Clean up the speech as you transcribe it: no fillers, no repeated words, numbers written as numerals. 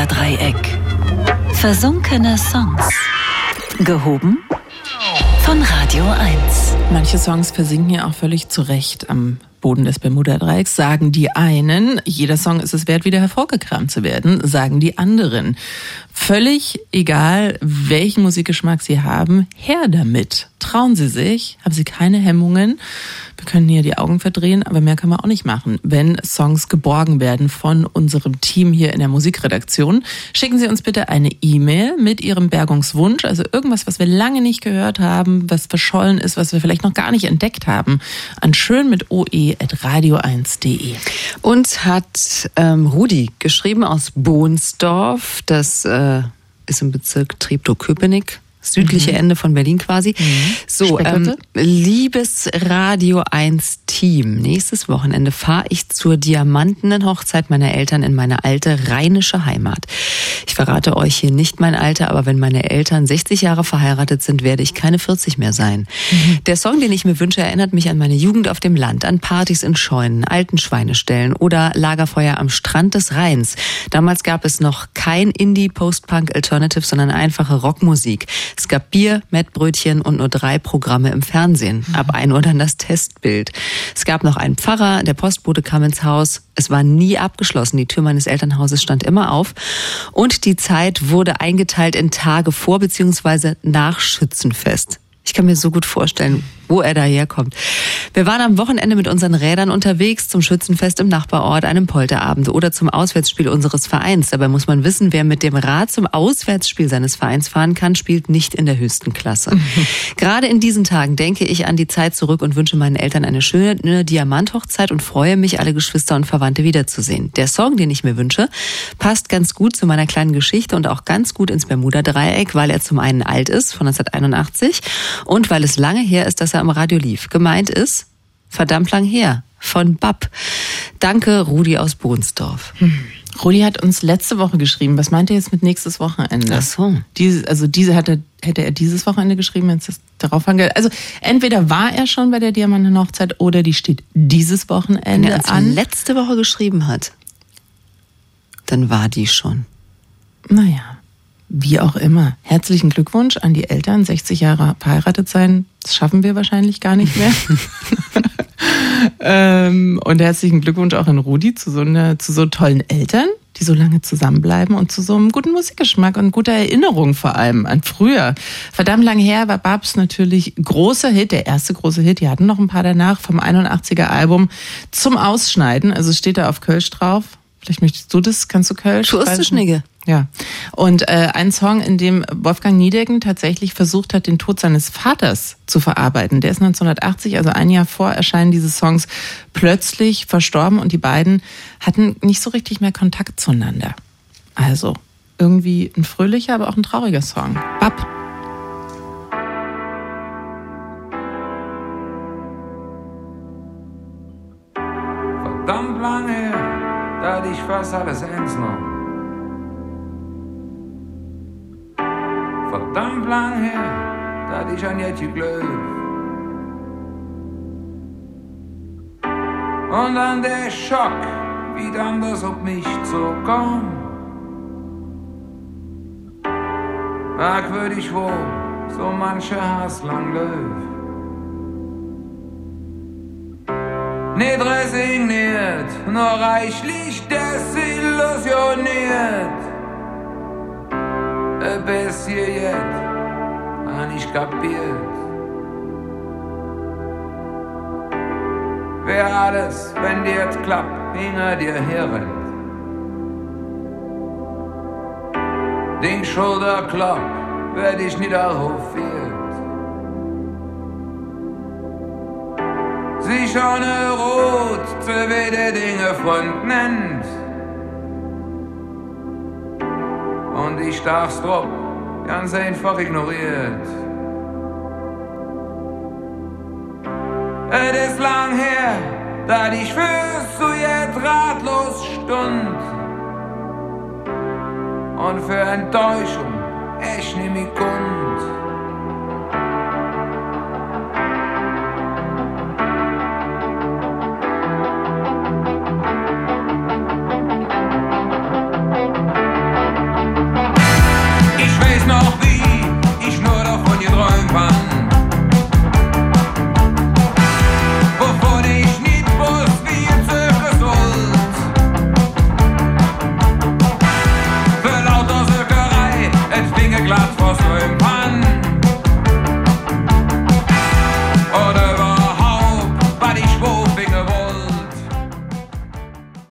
Bermuda-Dreieck. Versunkene Songs. Gehoben von Radio 1. Manche Songs versinken ja auch völlig zu Recht am Boden des Bermuda-Dreiecks, sagen die einen. Jeder Song ist es wert, wieder hervorgekramt zu werden, sagen die anderen. Völlig egal, welchen Musikgeschmack Sie haben, her damit. Trauen Sie sich, haben Sie keine Hemmungen. Wir können hier die Augen verdrehen, aber mehr können wir auch nicht machen, wenn Songs geborgen werden von unserem Team hier in der Musikredaktion. Schicken Sie uns bitte eine E-Mail mit Ihrem Bergungswunsch, also irgendwas, was wir lange nicht gehört haben, was verschollen ist, was wir vielleicht noch gar nicht entdeckt haben, an schön mit oe@radio1.de. Uns hat Rudi geschrieben aus Bohnsdorf, das ist im Bezirk Treptow-Köpenick. Südliche Ende von Berlin quasi. So, liebes Radio 1 Team, nächstes Wochenende fahre ich zur diamantenen Hochzeit meiner Eltern in meine alte rheinische Heimat. Ich verrate euch hier nicht mein Alter, aber wenn meine Eltern 60 Jahre verheiratet sind, werde ich keine 40 mehr sein. Der Song, den ich mir wünsche, erinnert mich an meine Jugend auf dem Land, an Partys in Scheunen, alten Schweineställen oder Lagerfeuer am Strand des Rheins. Damals gab es noch kein Indie, Post-Punk, Alternative, sondern einfache Rockmusik. Es gab Bier, Mettbrötchen und nur 3 Programme im Fernsehen. Ab 1 Uhr dann das Testbild. Es gab noch einen Pfarrer, der Postbote kam ins Haus. Es war nie abgeschlossen. Die Tür meines Elternhauses stand immer auf. Und die Zeit wurde eingeteilt in Tage vor bzw. nach Schützenfest. Ich kann mir so gut vorstellen, wo er daherkommt. Wir waren am Wochenende mit unseren Rädern unterwegs zum Schützenfest im Nachbarort, einem Polterabend oder zum Auswärtsspiel unseres Vereins. Dabei muss man wissen, wer mit dem Rad zum Auswärtsspiel seines Vereins fahren kann, spielt nicht in der höchsten Klasse. Gerade in diesen Tagen denke ich an die Zeit zurück und wünsche meinen Eltern eine schöne Diamanthochzeit und freue mich, alle Geschwister und Verwandte wiederzusehen. Der Song, den ich mir wünsche, passt ganz gut zu meiner kleinen Geschichte und auch ganz gut ins Bermuda-Dreieck, weil er zum einen alt ist, von 1981, und weil es lange her ist, dass er am Radio lief. Gemeint ist verdammt lang her von Bab. Danke, Rudi aus Bohnsdorf. Rudi hat uns letzte Woche geschrieben. Was meint er jetzt mit nächstes Wochenende? Ach so. Hätte er dieses Wochenende geschrieben, wenn es das darauf angeht. Also entweder war er schon bei der Diamanten-Hochzeit oder die steht dieses Wochenende Wenn er an. letzte Woche geschrieben hat, dann war die schon. Naja, wie auch immer. Herzlichen Glückwunsch an die Eltern. 60 Jahre verheiratet sein, das schaffen wir wahrscheinlich gar nicht mehr. Und herzlichen Glückwunsch auch an Rudi zu so tollen Eltern, die so lange zusammenbleiben und zu so einem guten Musikgeschmack und guter Erinnerung vor allem an früher. Verdammt lang her war Babs natürlich großer Hit, der erste große Hit. Die hatten noch ein paar danach vom 81er Album zum Ausschneiden. Also steht da auf Kölsch drauf. Vielleicht möchtest du das, kannst du Kölsch? Du hast Schnigge. Ja. Und ein Song, in dem Wolfgang Niedecken tatsächlich versucht hat, den Tod seines Vaters zu verarbeiten. Der ist 1980, also ein Jahr vor Erscheinen dieses Songs, plötzlich verstorben und die beiden hatten nicht so richtig mehr Kontakt zueinander. Also irgendwie ein fröhlicher, aber auch ein trauriger Song. Bab. Verdammt lang her, da hatte ich fast alles ernst noch. Verdammt lang her, da hatte ich an Jetje Glöw. Und dann der Schock, wie dann das auf mich zukam. Merkwürdig wohl, so mancher Hass lang Löw. Nicht resigniert, nur reichlich desillusioniert. Bis hier jetzt hab ich kapiert. Wer alles, wenn dir jetzt klappt, hinter dir herrennt. Den Schulterklapp werd ich niederhofiert. Sie schon rot, zu wie der Dinge Freund nennt. Und ich darf's drauf ganz einfach ignoriert. Es ist lang her, da ich fürs zu jetzt ratlos stund. Und für Enttäuschung echt nicht mehr kund.